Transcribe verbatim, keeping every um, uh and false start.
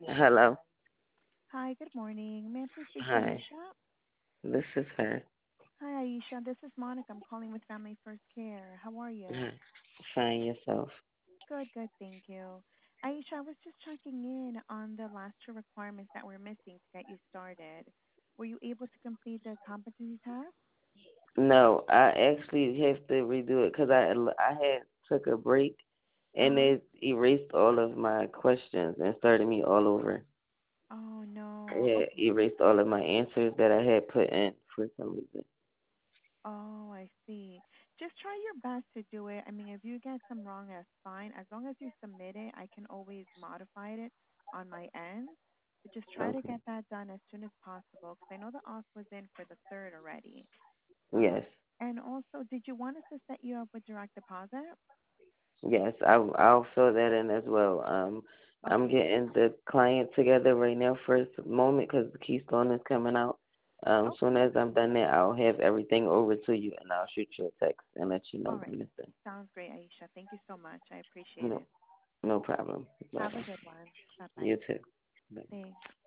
Hello. Hi, good morning. May I please speak to Hi. Aisha? This is her. Hi, Aisha. This is Monica. I'm calling with Family First Care. How are you? Hi. Find yourself. Good, good. Thank you. Aisha, I was just checking in on the last two requirements that we're missing to get you started. Were you able to complete the competency test? No, I actually have to redo it because I I had took a break and Uh-huh. it erased all of my questions and started me all over. Oh, no. It had Okay. erased all of my answers that I had put in for some reason. Oh, I see. Just try your best to do it. I mean, if you get some wrong, that's fine. As long as you submit it, I can always modify it on my end. But just try to Okay. get that done as soon as possible because I know the off was in for the third already. Yes. Um, and also, did you want us to set you up with direct deposit? Yes. I I'll fill that in as well. Um, I'm Okay. getting the client together right now for a moment because the Keystone is coming out. Um, soon Okay. as I'm done there, I'll have everything over to you and I'll shoot you a text and let you All know right. when it's done. Sounds great, Aisha. Thank you so much. I appreciate No, it. no problem. Bye. Have a good one. Bye bye. You too. Bye. Thanks.